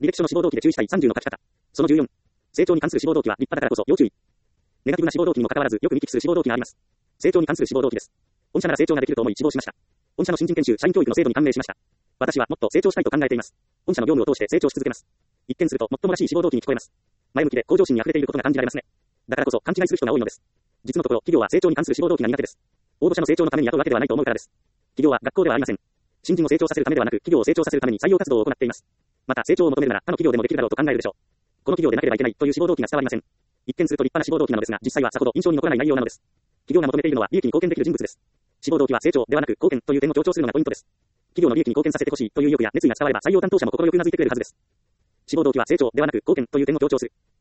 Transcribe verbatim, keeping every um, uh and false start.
履歴書の志望動機で注意したいさんじゅうの書き方。そのじゅうよん。成長に関する志望動機は立派だからこそ要注意。ネガティブな志望動機にもかかわらずよく見聞きする志望動機があります。成長に関する志望動機です。御社なら成長ができると思い志望しました。御社の新人研修、社員教育の制度に感銘しました。私はもっと成長したいと考えています。御社の業務を通して成長し続けます。一見するともっともらしい志望動機に聞こえます。前向きで向上心に溢れていることが感じられますね。だからこそ勘違いする人が多いのです。実のところ企業は成長に関する志望動機が苦手です。応募者の成長のために雇うわけではないと思うからです。企業は学校ではありません。新人を成長させるためではなく企業を成長させるために採用活動を行っています。また成長を求めるなら他の企業でもできるだろうと考えるでしょう。この企業でなければいけないという志望動機が伝わりません。一見すると立派な志望動機なのですが実際はさほど印象に残らない内容なのです。企業が求めているのは利益に貢献できる人物です。志望動機は成長ではなく貢献という点を強調するのがポイントです。企業の利益に貢献させてほしいという意欲や熱意が伝われば採用担当者も心よくうなずいてくれるはずです。志望動機は成長ではなく貢献という点を強調する。